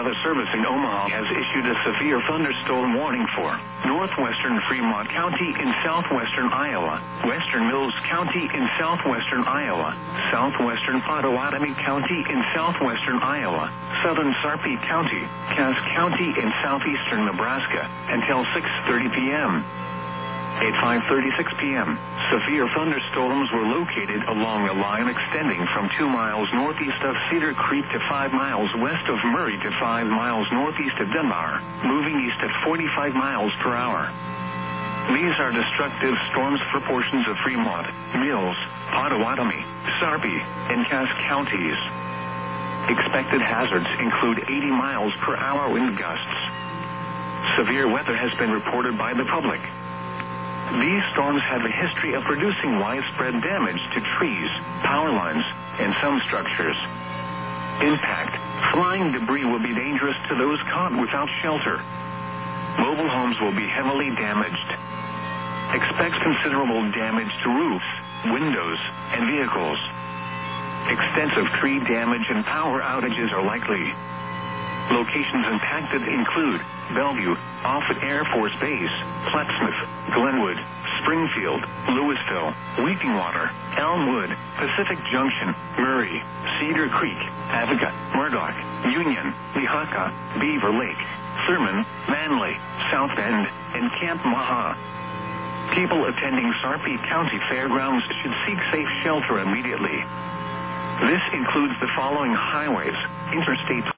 Weather Service in Omaha has issued a severe thunderstorm warning for northwestern Fremont County in southwestern Iowa, western Mills County in southwestern Iowa, southwestern Pottawatomie County in southwestern Iowa, southern Sarpy County, Cass County in southeastern Nebraska, until 6:30 p.m. At 5:36 p.m., severe thunderstorms were located along a line extending from 2 miles northeast of Cedar Creek to 5 miles west of Murray to 5 miles northeast of Dunbar, moving east at 45 miles per hour. These are destructive storms for portions of Fremont, Mills, Pottawatomie, Sarpy, and Cass counties. Expected hazards include 80 miles per hour wind gusts. Severe weather has been reported by the public. These storms have a history of producing widespread damage to trees, power lines, and some structures. Impact: flying debris will be dangerous to those caught without shelter. Mobile homes will be heavily damaged. Expect considerable damage to roofs, windows, and vehicles. Extensive tree damage and power outages are likely. Locations impacted include Bellevue, Offutt Air Force Base, Plattsmouth, Glenwood, Springfield, Louisville, Weepingwater, Elmwood, Pacific Junction, Murray, Cedar Creek, Avoca, Murdoch, Union, Lehaka, Beaver Lake, Thurman, Manley, South Bend, and Camp Maha. People attending Sarpy County Fairgrounds should seek safe shelter immediately. This includes the following highways: Interstate